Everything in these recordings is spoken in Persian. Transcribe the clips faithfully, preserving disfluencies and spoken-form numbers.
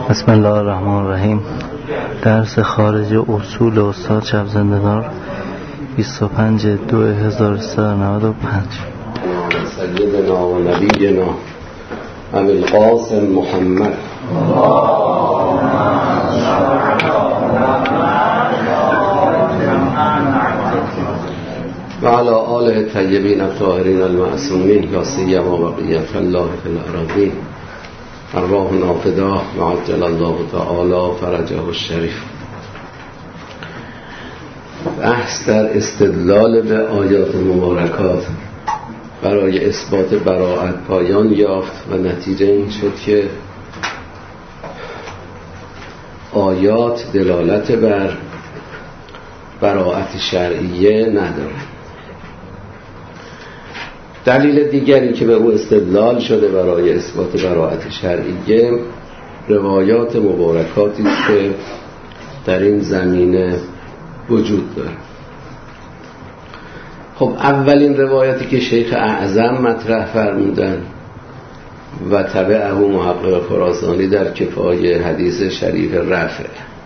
بسم الله الرحمن الرحیم. درس خارج اصول استاد شب زندگار بیست و پنج دو هزار و سیصد و نود و پنج. سیدنا و نبینا ابی القاسم محمد و علی آله الطیبین الطاهرین المعصومین لا سیما بقیة الله فی الارضین ارواحنا فداه و عجل الله تعالی فرجه الشریف. بحث در استدلال به آیات مبارکات برای اثبات براءت پایان یافت و نتیجه این شد که آیات دلالت بر براءت شرعیه ندارند. دلیل دیگری که به او استدلال شده برای اثبات براءت شرعیه روایات مبارکاتی است که در این زمینه وجود دارد. خب اولین روایتی که شیخ اعظم مطرح فرمودن و تبعه محقق خراسانی در کفایه حدیث شریف رفع.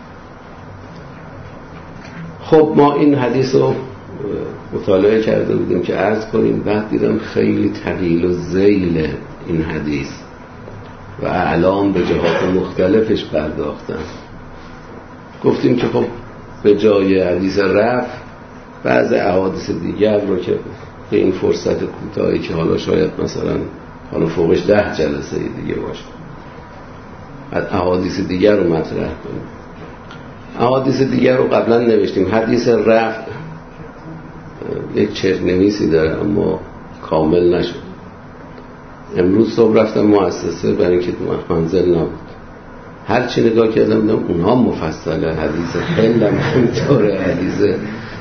خب ما این حدیث رو مطالعه کرده بودیم که عرض کنیم، بعد دیدم خیلی طویل و ذیل این حدیث و اعلام به جهات مختلفش پرداختن. گفتیم که خب به جای حدیث رفع بعض احادیث دیگر رو که به این فرصت کوتاهی که حالا شاید مثلا حالا فوقش ده جلسه دیگه باشه بعد احادیث دیگر رو مطرح کنیم. احادیث دیگر رو قبلا نوشتیم. حدیث رفع یک چرنویسی داره اما کامل نشد. امروز صبح رفتم مؤسسه برای اینکه منزل نبود، هر چی نگاه کردم دیدم اونها مفصله. حدیث خیلی هم همینطوره، حدیث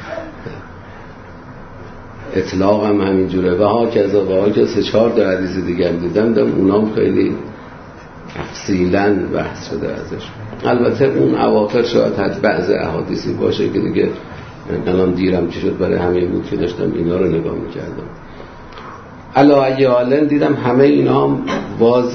اطلاق هم همینجوره و ها کذا و ها که سه چهار تا حدیث دیگه هم دیدم دیدم اونها هم خیلی تفصیلاً بحث شده ازش. البته اون اواخر شاید حد بعض احادیثی باشه که دیگه الان دیرم چی شد برای همه بود که داشتم اینا رو نگاه میکردم. علی حالن دیدم همه اینا هم باز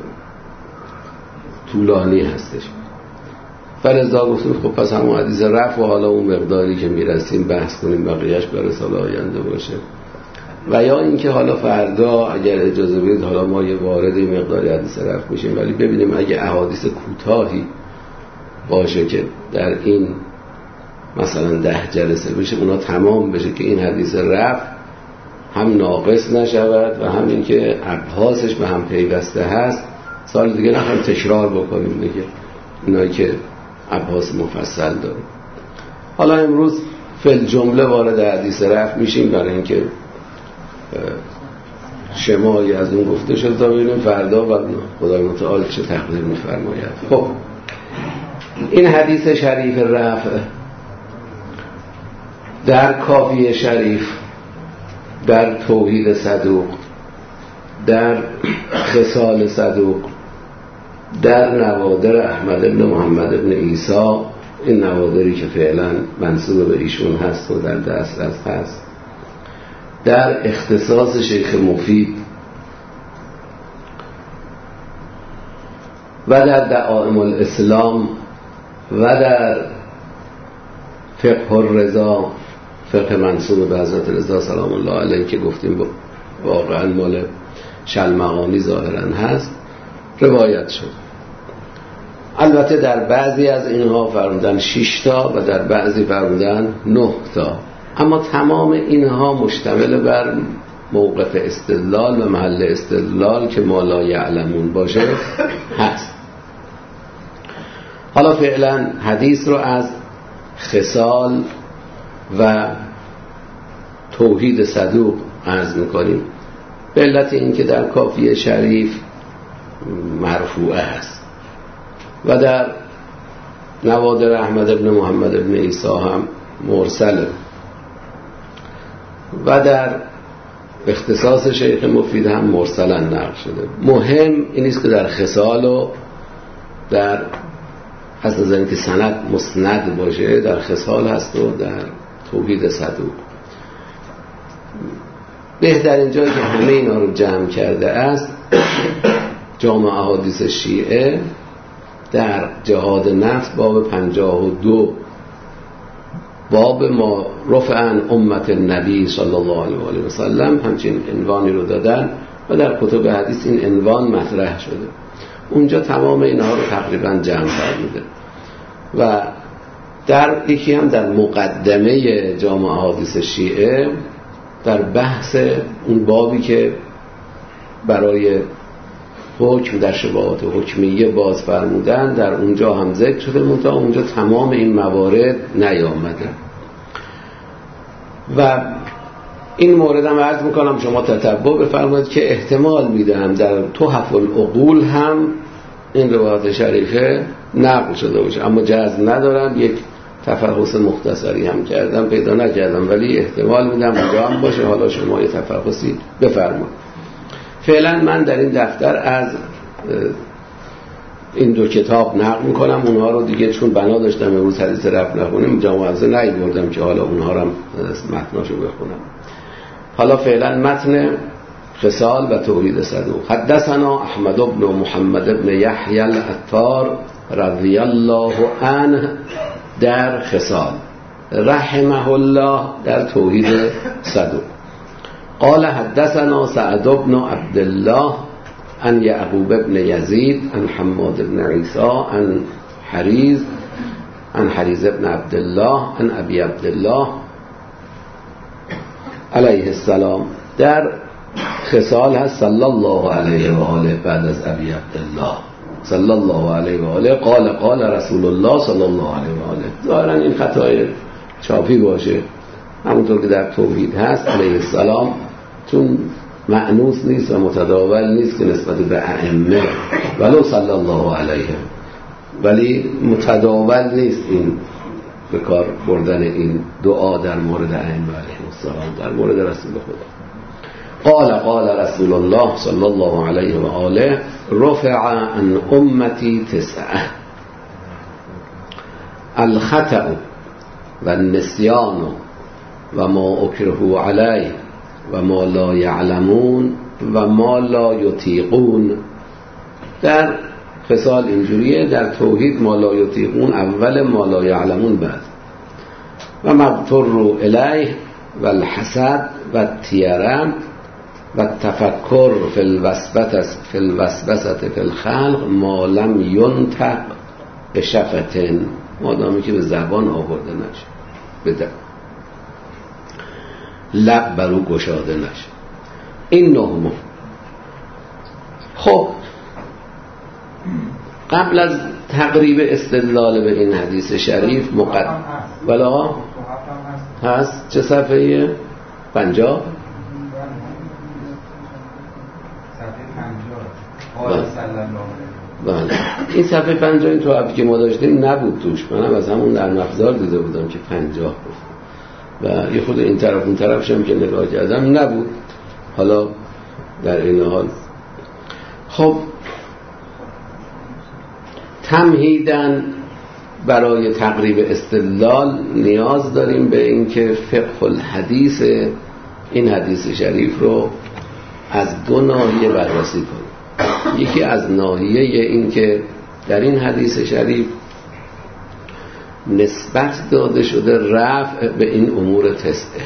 طولانی هستش. فرضا گفتم خب پس همون حدیث رفع و حالا اون مقداری که میرسیم بحث کنیم بقیهش برای سال آینده باشه، و یا اینکه حالا فردا اگر اجازه بدید حالا ما یه وارد مقداری حدیث رفع میشیم، ولی ببینیم اگه احادیث کوتاهی باشه که در این مثلا ده جلسه بشه اونا تمام بشه که این حدیث رفع هم ناقص نشود و هم این که ابحاثش به هم پیوسته هست، سال دیگه نخواهیم تکرار بکنیم دیگه اینایی که ابحاث مفصل داریم. حالا امروز فل جمله وارد حدیث رفع میشیم برای اینکه شمایی از اون گفته شد تا ببینیم فردا و خدای متعال چه تقدیر میفرماید. خب این حدیث شریف رفع در کافیه شریف، در توحید صدوق، در خصال صدوق، در نوادر احمد بن محمد بن عیسی، این نوادری که فعلا منسوب به ایشون هست و در دسترس هست، در اختصاص شیخ مفید و در دعائم الاسلام و در فقه الرضا، فقه منسوب به حضرت رضا سلام الله علیه که گفتیم واقعا مال شلمغانی ظاهرا هست، روایت شد. البته در بعضی از اینها فرمودن شش تا و در بعضی فرمودن نه تا، اما تمام اینها مشتمل بر موقف استدلال و محل استدلال که ما لا یعلمون باشه هست. حالا فعلا حدیث رو از خصال و توحید صدوق عرض میکنیم به علت این که در کافیه شریف مرفوعه هست و در نوادر احمد بن محمد بن عیسی هم مرسله و در اختصاص شیخ مفید هم مرسلا نقل شده. مهم این است که در خصال و در از نظر اینکه سند مسند باشه در خصال هست و در توحید صدوق. بهترین جایی که همه اینا رو جمع کرده است جامع احادیث شیعه در جهاد نفس باب پنجاه و دو، باب ما رفعن امت النبی صلی الله علیه و آله و سلم همچین عنوانی رو دادن و در کتب حدیث این عنوان مطرح شده. اونجا تمام اینها رو تقریبا جمع فرموده و در یکی هم در مقدمه جامع احادیث شیعه در بحث اون بابی که برای حکم در شبهات حکمیه باز فرمودن در اونجا هم ذکر شده، منتها اونجا تمام این موارد نیامده و این مورد هم عرض میکنم شما تتبع بفرمایید که احتمال میدم در تحف العقول هم این روایت شریفه نقل شده باشه، اما جزم ندارم، یک تفحص مختصری هم کردم پیدا نکردم، ولی احتمال میدم اونجا هم باشه. حالا شما یه تفحصی بفرمایید. فعلا من در این دفتر از این دو کتاب نقل میکنم، اونها رو دیگه چون بنا داشتم امروز حدیث رفت نخونیم جامعه افزه نایوردم که حالا اونها رو هم متناشو بخونم. حالا فعلا متن خصال و توحید صدوق. حدثنا احمد بن محمد بن یحیی العطار رضی الله عنه در خصال، رحمه الله در توحید صدوق. قال حدثنا سعد بن عبد الله عن يعقوب بن يزيد عن حماد بن عيسى عن حريز عن حريز بن عبد الله عن ابي عبد الله علیه السلام. در خصال هست صلی الله علیه و آله بعد از ابی عبدالله صلی الله علیه و آله قال قال رسول الله صلی الله علیه و آله. ظاهرا این خطای چاپی باشه، همونطور که در توحید هست علیه السلام، چون معنوس نیست و متداول نیست که نسبت به ائمه ولو صلی الله علیه، ولی متداول نیست این به کار بردن این دعا در مورد ائمه علیهم السلام در مورد رسول خدا. قال قال رسول الله صلی الله علیه و آله رفع عن امتی تسعه الخطأ و النسیان و ما اکرهوا علیه و ما لا یعلمون و ما لا یطیقون. در خصال اینجوریه، در توحید ما لا یطیقون اول، ما لا یعلمون بعد. و مبتر الیه و الحسد و التیره و تفکر فی الوسوسه فی الوسوسه فی الخلق ما لم ینطق بشفتن، مادامی که به زبان آورده نشه، بده لب برو گشاده نشه. این نهمه. خب قبل از تقریب استدلال به این حدیث شریف مقدم ولا هست چه صفحه‌ایه؟ پنجاه بله. این صفحه پنجاه این تو اپی که ما داشتیم نبود توش، منم از همون در مفزار دیده بودم که پنجاه بود و یه خود این طرف اون طرف شم که نگاه کردم نبود. حالا در این حال خب تمهیداً برای تقریب استدلال نیاز داریم به اینکه فقه الحدیث این حدیث شریف رو از دو ناحیه بررسی کنیم. یکی از ناحیه این که در این حدیث شریف نسبت داده شده رفع به این امور تسعه،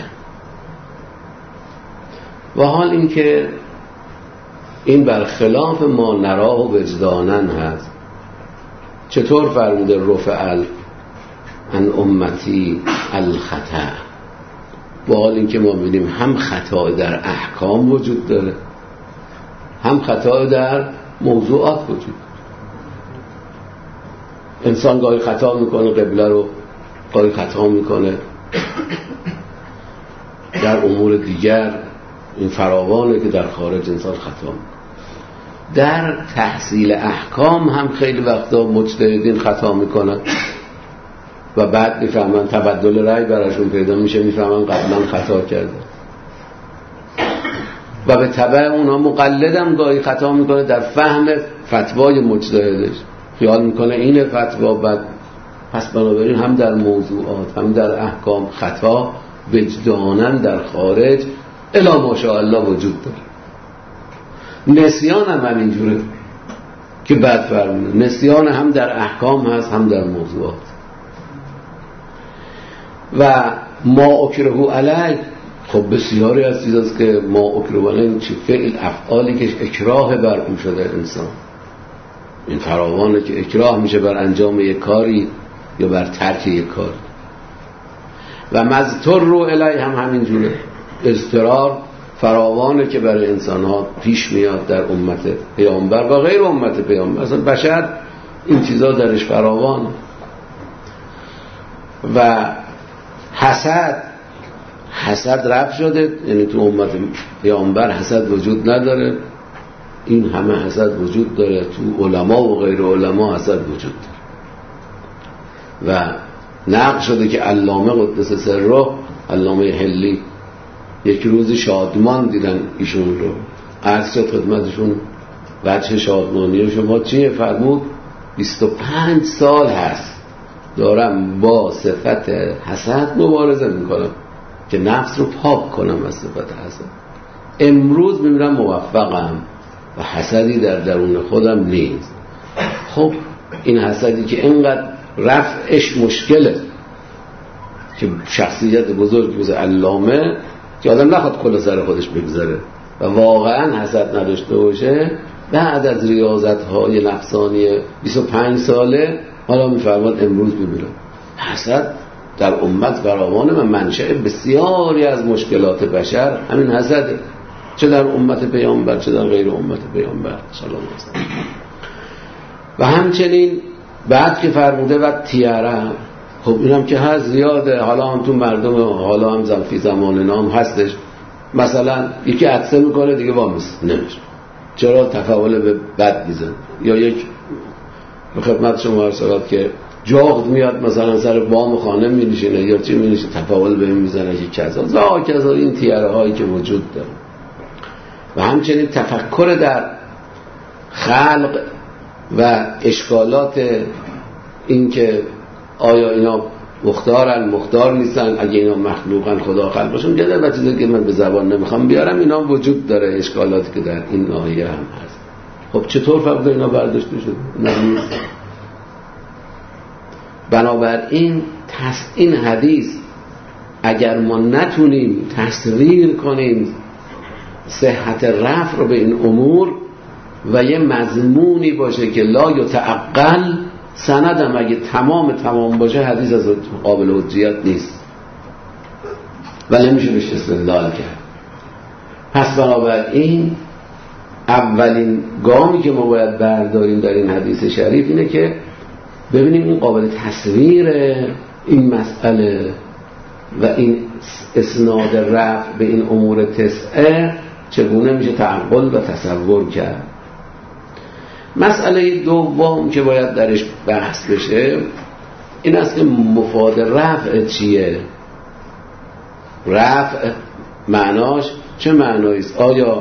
و حال این که این برخلاف ما نراه و وجدانن هست. چطور فرموده رفع عن امتی الخطا، با حال این که ما ببینیم هم خطا در احکام وجود داره، هم خطا در موضوعات وجود داره. انسان گاهی خطا میکنه قبله رو، گاهی خطا میکنه در امور دیگر، این فراوانه که در خارج انسان خطا میکنه. در تحصیل احکام هم خیلی وقتا مجتهدین خطا میکنن و بعد میفهمن، تبدل رأی براشون پیدا میشه، میفهمن قبلا خطا کردن و به تبع اونها مقلدم گاهی خطا میکنه در فهم فتوای مجتهدش، خیال میکنه این فتوا بعد پس بنابراین هم در موضوعات هم در احکام خطا وجدانن در خارج الا ماشاءالله وجود داره. نسیان هم همینجوره، که بعد فرمونه. نسیان هم در احکام هست هم در موضوعات. و ما اکرهو علی، خب بسیاری از چیزاست که ما اکرهو علی چه فعل افعالی که اکراه بر اون شده انسان، این فراوانه که اکراه میشه بر انجام یک کاری یا بر ترک یک کاری. و مضطر رو الی هم همینجوره، اضطرار فراوانه که برای انسان ها پیش میاد در امت پیامبر و غیر امت پیامبر، اصلا بشر این چیزا درش فراوان. و حسد، حسد رفع شده، یعنی تو امت پیامبر حسد وجود نداره، این همه حسد وجود داره تو علما و غیر علما، حسد وجود داره. و نقل شده که علامه قدس سره، علامه حلی، یک روز شادمان دیدن ایشون رو، عرض شد خدمتشون وجه شادمانی شما چیه؟ فرمود بیست و پنج سال هست دارم با صفت حسد مبارزه میکنم که نفس رو پاک کنم از صفت حسد. امروز میبینم موفقم و حسدی در درون خودم نیست. خب این حسدی که اینقدر رفعش مشکله که شخصیت بزرگ مثل علامه که آدم نخواد کلا سر خودش بگذاره و واقعا حسد نداشته باشه، بعد از ریاضت‌های نفسانی بیست و پنج ساله حالا میفرماد امروز میبینم حسد در امت فراوانه و منشأ بسیاری از مشکلات بشر همین حسده، چه در امت پیامبر چه در غیر امت پیامبر صلی الله علیه و سلم. و همچنین بعد که فرموده و تیاره، خب اینم که هست زیاده، حالا هم تو مردم حالا هم زنفی زمان نام هستش. مثلا یکی عطسه میکنه دیگه وامیست نمیشه، چرا؟ تفاول به بد میزن. یا یک به خدمت شما ارسالات که جاغد میاد مثلا سر بام خانه مینشینه یا چی مینشه، تفاول به این میزنه که کذا زا کذا، این تیاره هایی که وجود داره. و همچنین تفکر در خلق و اشکالات این که آیا اینا مختارن مختار نیستن، اگه اینا مخلوقن خدا خلق باشن، گله و چیزی که من به زبان نمیخوام بیارم، اینا وجود داره، اشکالاتی که در این ناحیه هم هست. خب چطور فرق اینا برداشته شد؟ بنابراین این حدیث اگر ما نتونیم تصویر کنیم صحت رفع رو به این امور و یه مضمونی باشه که لا یتعقل، سندم اگه تمام تمام باشه حدیث از قابل حجیت نیست و نمیشه بهش استدلال کرد. پس بنابراین اولین گامی که ما باید برداریم در این حدیث شریف اینه که ببینیم این قابل تصویر این مسئله و این اسناد رفع به این امور تسعه چگونه میشه تعقل و تصور کرد. مسئله دوم که باید درش بحث بشه این است که مفاد رفع چیه؟ رفع معناش چه معنایی است؟ آیا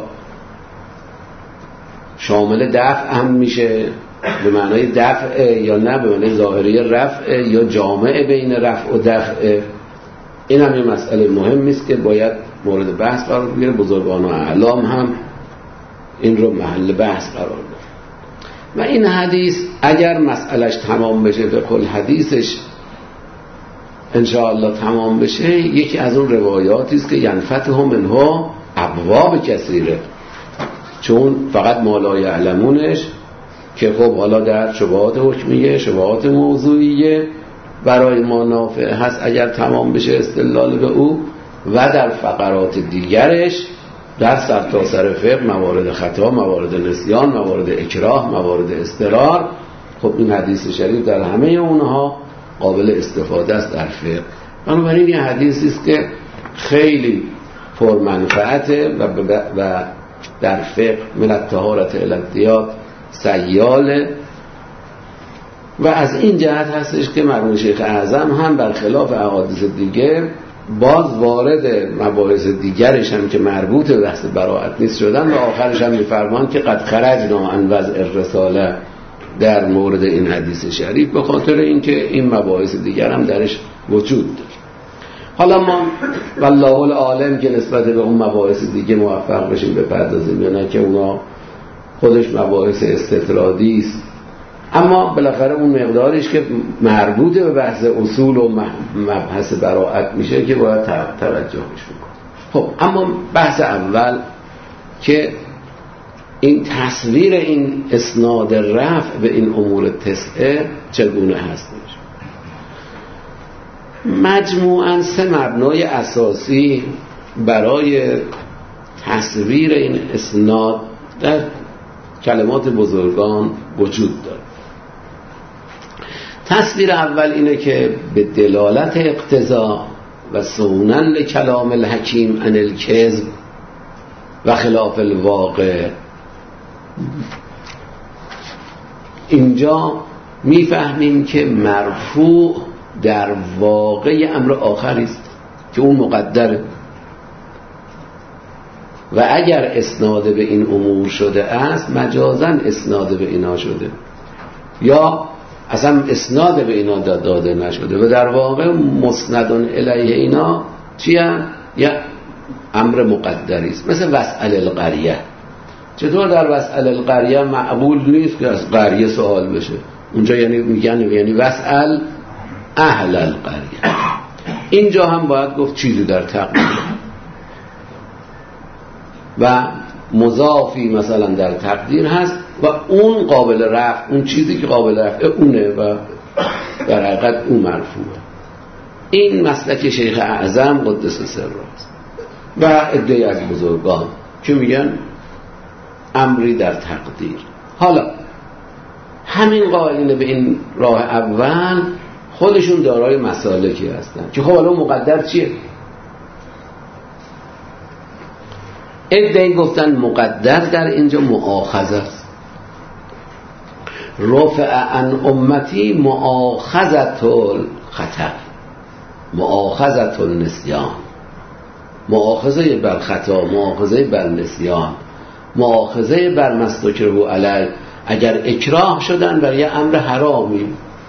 شامل دفع هم میشه به معنای دفع یا نه به معنای ظاهری رفع یا جامع بین رفع و دفع؟ این هم یه مسئله مهمی است که باید مورد بحث قرار بگیره. بزرگان و اعلام هم این رو محل بحث قرار بده. و این حدیث اگر مسئلهش تمام بشه، فقه الحدیثش انشاءالله تمام بشه، یکی از اون روایاتی است که ینفتح منها ابواب کثیره، چون فقط ما لا یعلمونش که خب حالا در شبهات حکمیه، شبهات موضوعیه برای ما نافع هست اگر تمام بشه استدلال به او، و در فقرات دیگرش در سرتاسر فقه موارد خطا، موارد نسیان، موارد اکراه، موارد اضطرار. خب این حدیث شریف در همه اونها قابل استفاده است در فقه. بنابراین این حدیثی است که خیلی پرمنفعته و, و در فقه من الطهارة الی الدیات سیاله. و از این جهت هستش که مرحوم شیخ اعظم هم برخلاف احادیث دیگه باز وارد مباحث دیگرش هم که مربوط به بحث براءت نیست شدن و آخرش هم می‌فرمان که قد خرجنا عن وضع الرساله در مورد این حدیث شریف، به خاطر اینکه این مباحث دیگر هم درش وجود داره. حالا ما والله العالم که نسبت به اون مباحث دیگه موفق بشیم بپردازیم یا نه که اونا خودش مباحث استطرادی است، اما بالاخره اون مقدارش که مربوط به بحث اصول و مبحث براءت میشه که باید توجهش بکنه. خب اما بحث اول که این تصویر این اسناد رفع به این امور تسعه چگونه هستش. مجموعاً سه مبنای اساسی برای تصویر این اسناد در کلمات بزرگان وجود داره. تصویر اول اینه که به دلالت اقتضا و صونن لکلام الحکیم عن الکذب و خلاف الواقع، اینجا میفهمیم که مرفوع در واقع امر آخری است که اون مقدره، و اگر اسناد به این امور شده است مجازاً اسناد به اینا شده، یا اصلا اسناد به اینا داده نشده و در واقع مسندون الیه اینا چی هم؟ یا امر مقدری است. مثل وسأل القریه. چطور در وسأل القریه معقول نیست که از قریه سوال بشه؟ اونجا یعنی میگن یعنی وسأل اهل القریه. اینجا هم باید گفت چیزی در تقدیر و مضافی مثلا در تقدیر هست و اون قابل رفع، اون چیزی که قابل رفع اونه و در حقیقت اون مرفوعه. این مسلک شیخ اعظم قدس سره است و عده‌ای از بزرگان که میگن امری در تقدیر. حالا همین قائلین به این راه اول خودشون دارای مسالکی هستن که خب حالا مقدر چیه؟ عده‌ای گفتن مقدر در اینجا مؤاخذه است. رفع عن امتی مؤاخذة الخطأ، مؤاخذة النسیان، مؤاخذه بر خطا، مؤاخذه بر نسیان، مؤاخذه بر مستکره علی. اگر اکراه شدن بر یه امر حرامی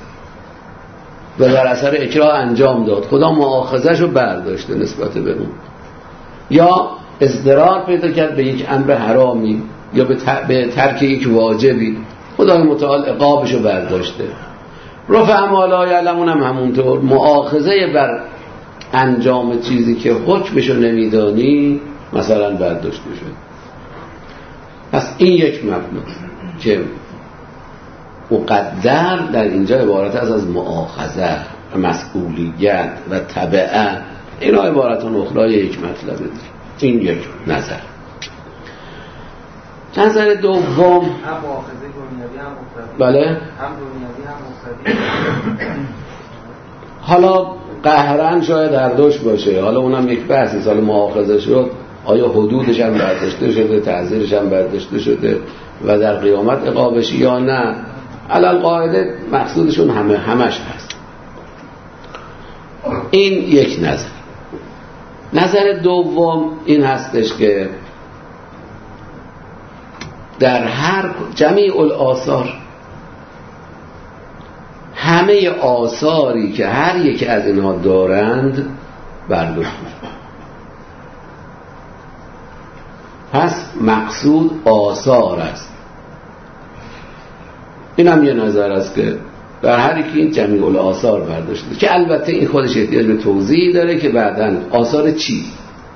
و در اثر اکراه انجام داد، خدا مؤاخذه‌ش رو برداشته نسبت به اون، یا اضطرار پیدا کرد به یک امر حرامی یا به ترک یک واجبی، خدای متعال عقابش رو برداشته. رفع ما لا یعلمون هم همونطور، مؤاخذه بر انجام چیزی که حکمش رو نمیدانی مثلا برداشته شد. پس این یک مبنا که مقدر در اینجا عبارت از از مؤاخذه و مسئولیت و تبعه، اینا عبارتان اخرى یک مطلب دیگه. این یک نظر. نظر دوم، هم مؤاخذه دنیوی هم مقتضی. بله، هم دنیوی هم مقتضی. حالا قهرن شاید هر دوش باشه، حالا اونم یک بحثی. سال مؤاخذه شد، آیا حدودش هم برداشته شده، تعزیرش هم برداشته شده و در قیامت عقابش یا نه؟ علل قاعده مقصودشون همه همش هست. این یک نظر. نظر دوم این هستش که در هر جمیع الآثار، همه آثاری که هر یک از اینها دارند برداشت میشه. پس مقصود آثار است. این هم یه نظر است که در هر یکی این جمیع الآثار برداشته، که البته این خودش احتیاج به توضیح داره که بعداً آثار چی؟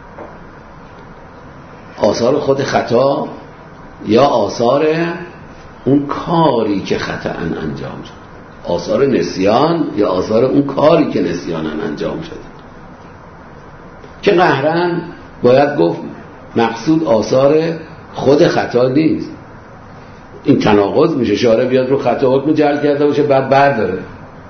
آثار خود خطا یا آثار اون کاری که خطأ انجام شد؟ آثار نسیان یا آثار اون کاری که نسیانا انجام شد؟ که قهرن باید گفت مقصود آثار خود خطا نیست. این تناقض میشه. شارع بیاد رو خطا حکم جعل کرده باشه بعد برداره.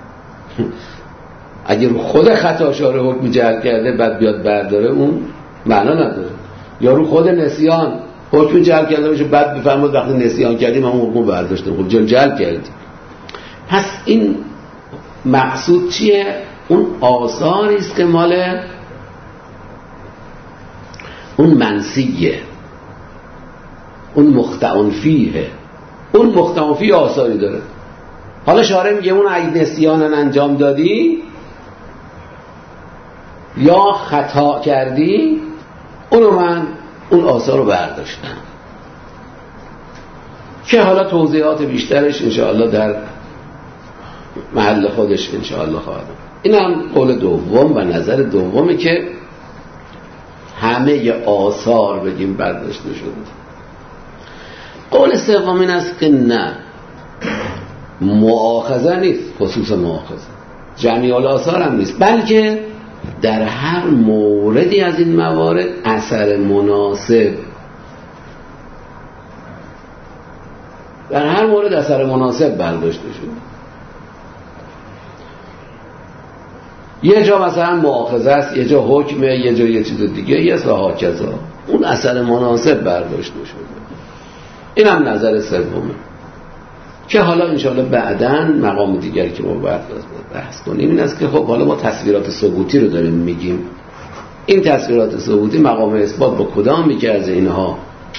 اگر رو خود خطا شارع حکم جعل کرده بعد بیاد برداره، اون معنا نداره. یا رو خود نسیان حکم جعل کرده باشه بعد بفرماد وقتی نسیان کردیم من اون حکم برداشتم، خب جعل جعل کردیم. پس این مقصود چیه؟ اون آثاری است که مال اون منسیه، اون مختعن فیه. اون مختعن فیه آثاری داره. حالا شارع میگه اون اگه نسیانن انجام دادی یا خطا کردی، اونو من اون آثار رو برداشتم. که حالا توضیحات بیشترش انشاءالله در محل خودش انشاءالله خواهد. این هم قول دوم و نظر دومی که همه آثار بگیم برداشته شده. قول سوم این است که نه، مؤاخذه نیست، خصوص مؤاخذه جمیع الآثار هم نیست، بلکه در هر موردی از این موارد اثر مناسب، در هر مورد اثر مناسب برداشته شده. یه جا مثلا مؤاخذه است، یه جا حکمه، یه جا یه چیز دیگه یه و هاکذا، اون اثر مناسب برداشته شده. این هم نظر سومه که حالا انشاءالله بعداً مقام دیگری که ما باید بحث کنیم این است که خب حالا ما تصویرات ثبوتی رو داریم میگیم، این تصویرات ثبوتی مقام اثبات با کدام یکی از اینها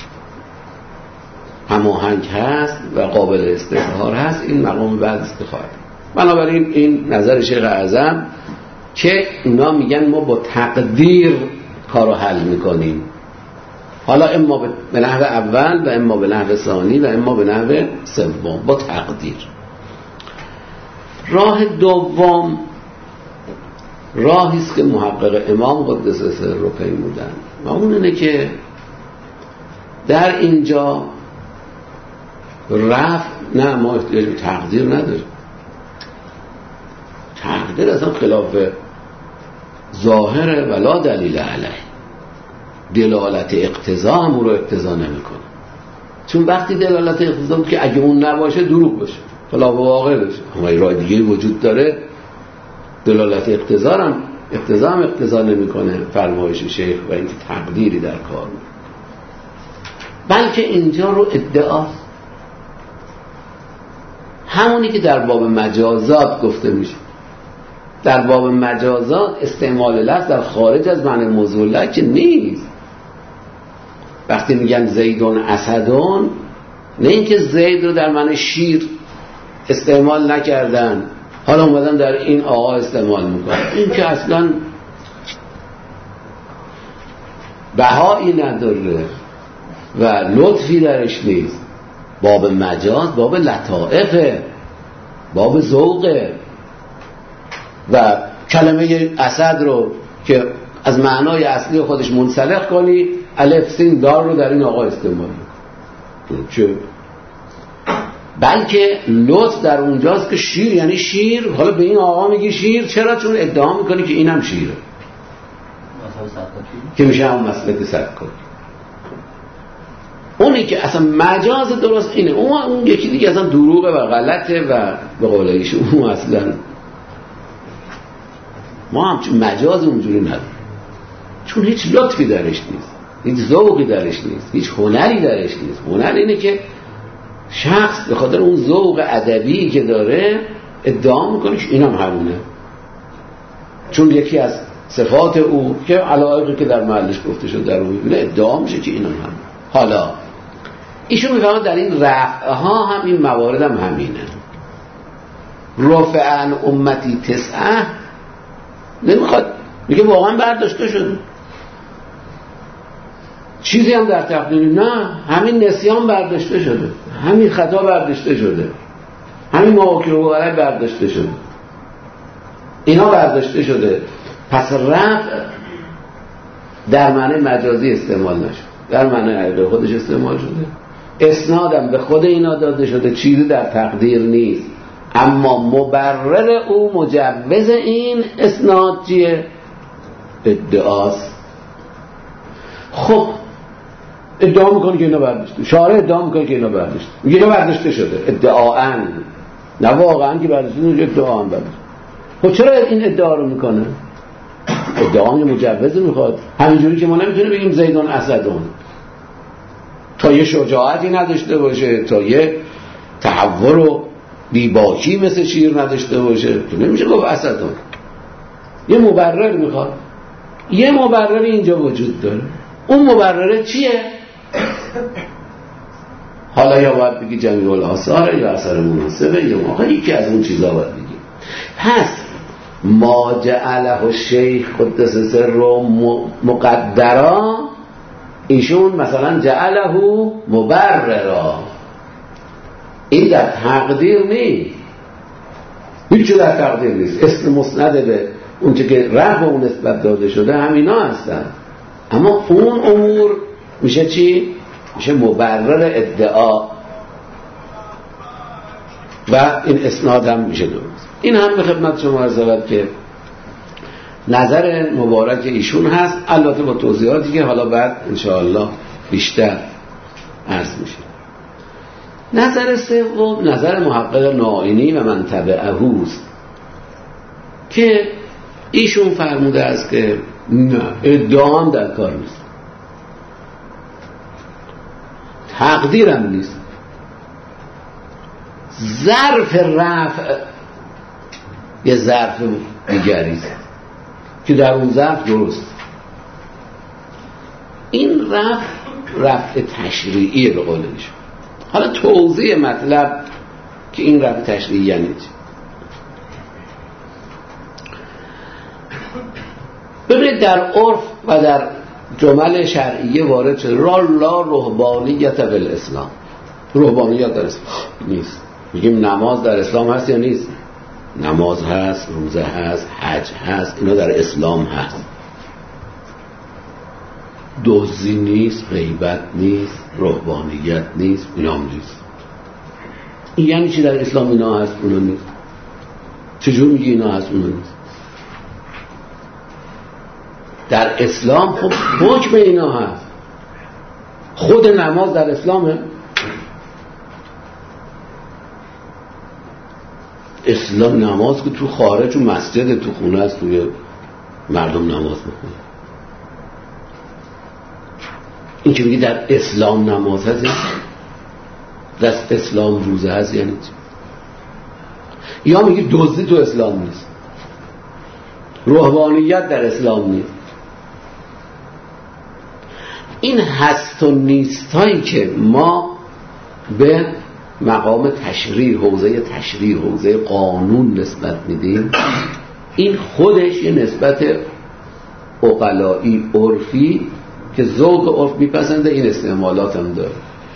هماهنگ هست و قابل استظهار هست، این مقام بعد است که خواهد. بنابراین این نظر شیخ اعظم که اینا میگن ما با تقدیر کارو حل میکنیم، حالا اما به نحو اول و اما به نحو ثانی و اما به نحو سوم، با تقدیر. راه دوم راهی است که محقق امام قدس سره رو پیمودن و اون اینه که در اینجا رفع، نه ما احتیاج به تقدیر نداریم، تقدیر اصلا خلاف ظاهره ولا دلیل علیه، دلالت اقتضا هم رو اقتضا نمیکنه، چون وقتی دلالت اقتضا بود که اگه اون نباشه دروغ باشه، خلاف واقع بشه. اما این راه دیگه وجود داره دلالت اقتضا هم اقتضا هم اقتضا نمیکنه فرمایش شیخ و اینکه تقدیری در کار بود، بلکه اینجا رو ادعاست، همونی که در باب مجازات گفته میشه. در باب مجازات استعمال لفظ در خارج از معنی موضوع الله که نیست. وقتی میگن زیدون اسدون، نه اینکه زید رو در معنی شیر استعمال نکردن حالا اومدن در این آقا استعمال میکنن، این که اصلا بهایی نداره و لطفی درش نیست. باب مجاز باب لطائفه، باب ذوقه و کلمه اسد رو که از معنای اصلی خودش منسلخ کنی الف سین دار رو در این آقا استعمال کنی، چه بلکه لطف در اونجاست که شیر یعنی شیر، حالا به این آقا میگی شیر چرا؟ چون ادعا میکنی که اینم شیره که میشه هم مسلک سکاری. اونی که اصلا مجاز درست اینه، اون اون یکی دیگه اصلا دروغه و غلطه و به قول ایشون اون اصلا ما هم چون مجاز اونجوری نداریم، چون هیچ لطفی درش نیست، هیچ ذوقی درش نیست، هیچ هنری درش نیست. هنر اینه که شخص به خاطر اون ذوق ادبی که داره ادعا میکنه که اینم همونه، چون یکی از صفات او که علایقی که در محلش گفته شده در اون میبینه ادعا میشه که اینم همونه. حالا ایشون میفهمد در این رفع ها هم این موارد هم همینه. رفع عن امتی تسعه نمیخواد، میگه واقعا برداشته شده، چیزی هم در تقدیر نه، همین نسیان برداشته شده، همین خطا برداشته شده، همین مواکره و غلط برداشته شده، اینا برداشته شده. پس رفع در معنی مجازی استعمال نشد، در معنی حقیقی خودش استعمال شده. اسنادم به خود اینا داده شده، چیزی در تقدیر نیست، اما مبرر او مجوز این اسناد چیه؟ ادعاست. خب ادعا میکنه که اینا برداشته، شارع ادعا میکنه که اینا برداشته، میگه اینا برداشته شده ادعااً، نه واقعاً که برداشته شده، ادعااً برداشته. خب چرا این ادعا رو میکنه؟ ادعا مجوز میخواد، همینجوری که ما نمیتونیم بگیم زیدون اسدون تا یه شجاعتی نداشته باشه، تا یه تحور و بیباکی مثل شیر نداشته باشه، تو نمیشه گفت اسدون. یه مبرر میخواد، یه مبرر اینجا وجود داره. اون مبرره چیه؟ حالا یا باید بگی جمیع الآثار یا اثر مناسبه یا آخه یکی از اون چیزا باید بگی. پس ما جعله الشیخ قدس سره مقدرا، ایشون مثلا جعله مبررا، این در تقدیر نیست، هیچ در تقدیر نیست. اسم مسند به اون چه که رفع اون نسبت داده شده همینا هستن، اما اون امور میشه چی؟ میشه مبرر ادعا و این اسناد هم میشه درست. این هم به خدمت شما عرض شود که نظر مبارک ایشون هست، البته با توضیحاتی که حالا بعد انشاءالله بیشتر عرض میشه. نظر سوم نظر محقق ناینی و من تبعه است که ایشون فرموده است که نه، ادعا هم در کار نیست، تقدیرم نیست، ظرف رفع یه ظرف دیگریست که در اون ظرف درست. این رفع رفع تشریعی به قول ایشون. حالا توضیح مطلب که این رفع تشریعی یعنی چی؟ ببینید در عرف و در جمل شرعیه وارد شده را لا رهبانیت بالاسلام، رهبانیت در اسلام نیست. میگیم نماز در اسلام هست یا نیست؟ نماز هست، روزه هست، حج هست، اینا در اسلام هست. دزدی نیست، غیبت نیست، رهبانیت نیست، اینا هم نیست. این یعنی چی در اسلام اینا هست اونا نیست؟ چجور میگی اینا هست اونا نیست؟ در اسلام خب حکم اینا هست. خود نماز در اسلامه. اسلام نماز که تو خارج و مسجد تو خونه است، توی مردم نماز میخونه. این که میگی در اسلام نماز هست در اسلام روزه هست یعنی چی؟ یا میگی دزدی تو اسلام نیست، رهبانیت در اسلام نیست. این هست و نیست هایی که ما به مقام تشریع، حوزه تشریع، حوزه قانون نسبت میدیم، این خودش یه نسبت عقلایی عرفی که ذوق عرف میپسنده این استعمالات هم داره.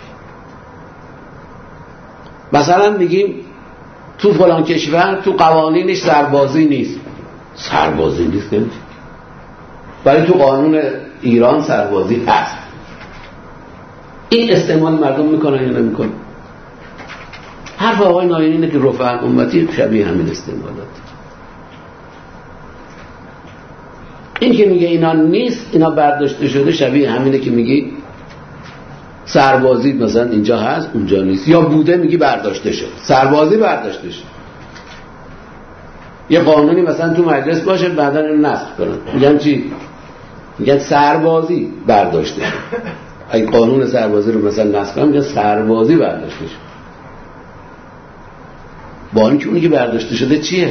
مثلا میگیم تو فلان کشور تو قوانینش سربازی نیست. سربازی نیست نمیشه، ولی تو قانون ایران سربازی هست. این استعمال مردم میکنن یا نمیکنن؟ حرف آقای ناینی اینه که رفع امتی شبیه همین استعمالات. این که میگه اینا نیست، اینا برداشته شده، شبیه همینه که میگی سربازی مثلا اینجا هست اونجا نیست، یا بوده میگی برداشته شد. سربازی برداشته شد. یه قانونی مثلا تو مجلس باشه بعدا اینو نسخ کنن، میگن چی؟ میگن سربازی برداشته شد. اگه قانون سربازی رو مثلا نسخ کنن میگن سربازی برداشته شد. با اینکه اونی که برداشته شده چیه؟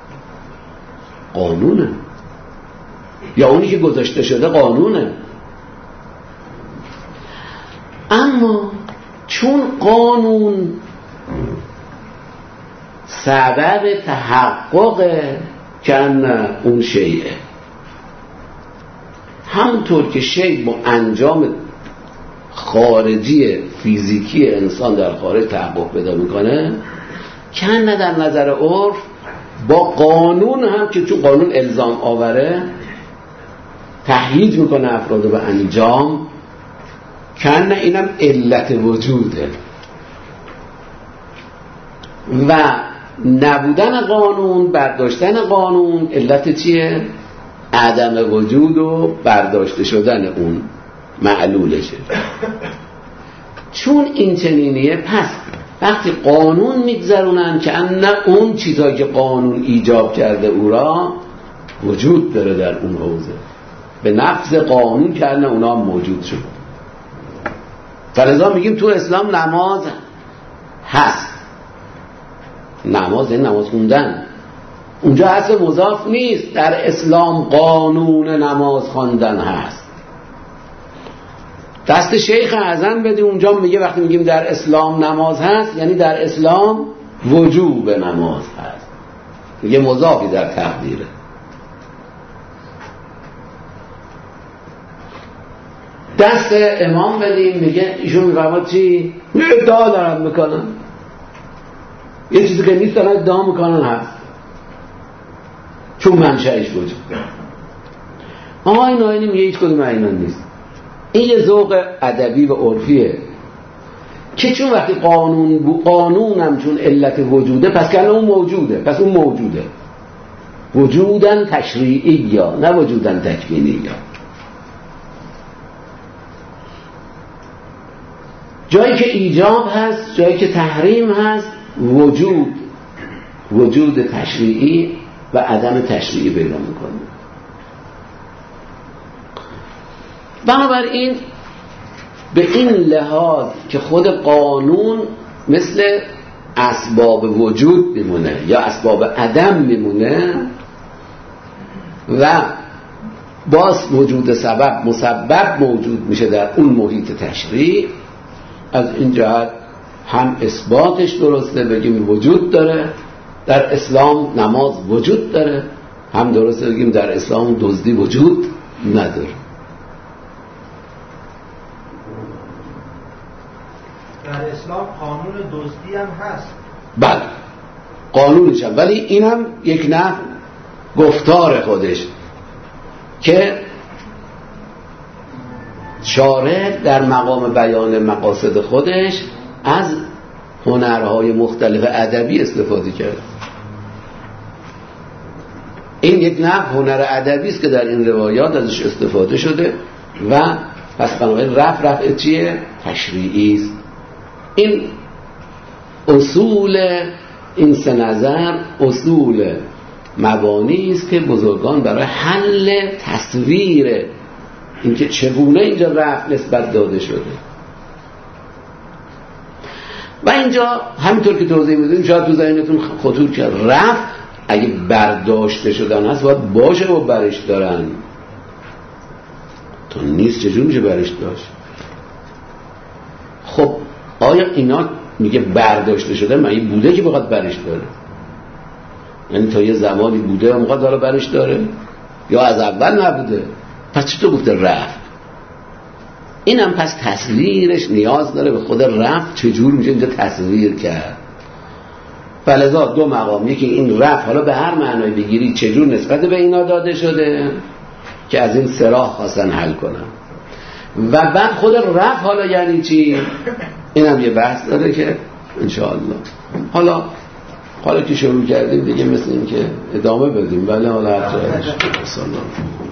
قانونه. یا اونی که گذاشته شده قانونه. اما چون قانون سبب تحقق کن اون شیعه، همونطور که شیء با انجام خارجی فیزیکی انسان در خارج تحقق پیدا میکنه، کن در نظر عرف با قانون هم که چون قانون الزام آوره تهییج میکنه افراد به انجام، کن اینم علت وجوده و نبودن قانون، برداشتن قانون علت چیه؟ عدم وجود و برداشته شدن اون معلولشه. چون این چنینیه، پس وقتی قانون میگذرونن که نه اون چیزایی که قانون ایجاب کرده او را وجود داره در اون حوزه، به نفذ قانون که نه اونا موجود شد. فلذا میگیم تو اسلام نماز هست. نماز این نماز خوندن، اونجا اصل مضاف نیست. در اسلام قانون نماز خواندن هست. دست شیخ اعظم بدی اونجا میگه وقتی میگیم در اسلام نماز هست یعنی در اسلام وجوب نماز هست، یه مضافی در تقدیره. دست امام بدیم میگه ایشون میفرماد چی؟ ادعا دارم میکنم. یه چیزی که نیست دارن ادعا میکنن هست چون منشأش وجود داره. آقا این آینه میگه هیچ کدوم اینا نیست. این یه ذوق ادبی و عرفیه که چون وقتی قانون بو قانونم چون علت وجوده پس که اون موجوده، پس اون موجوده وجودن تشریعی یا نه وجودن تکوینی. یا جایی که ایجاب هست، جایی که تحریم هست، وجود وجود تشریعی و عدم تشریعی پیدا میکنه. بنابراین به این لحاظ که خود قانون مثل اسباب وجود میمونه یا اسباب عدم میمونه و باز وجود سبب مسبب موجود میشه در اون محیط تشریع، از این جهت هم اثباتش درسته بگیم وجود داره، در اسلام نماز وجود داره، هم درسته بگیم در اسلام دزدی وجود نداره. در اسلام قانون دزدی هم هست. بله قانونش هم، ولی این هم یک نوع گفتار خودش که شارع در مقام بیان مقاصد خودش از هنرهای مختلف ادبی استفاده کرد. این یک نوع هنر ادبی است که در این روایات ازش استفاده شده و پس بنابراین رفع رفع چیه؟ تشریعی است. این اصول این سه نظر اصول مبانی است که بزرگان برای حل تصویر اینکه چگونه اینجا رفع نسبت داده شده و اینجا همینطور که توضیح میدونیم شاید تو ذهنتون خطور کرد رفع اگه برداشته شدن هست باید باشه و برش دارن، تو نیست چجور میشه برش داشت؟ خب آیا اینا میگه برداشته شده مگه بوده که بخواد برش داره؟ یعنی تا یه زمانی بوده و میخواد حالا برش داره یا از اول نبوده؟ پس چطور گفته رفع؟ اینم پس تصویرش نیاز داره به خود رفع چجور میشه اینجا تصویر کرد. فلذا دو مقام، یکی این رفع حالا به هر معنای بگیری چجور نسبت به اینا داده شده که از این سراح خواستن حل کنن و بعد خود رفع حالا یعنی چی؟ اینم یه بحث داره که انشاءالله حالا حالا که شروع کردیم دیگه مثل این که ادامه بدیم. بله حالا هر جایش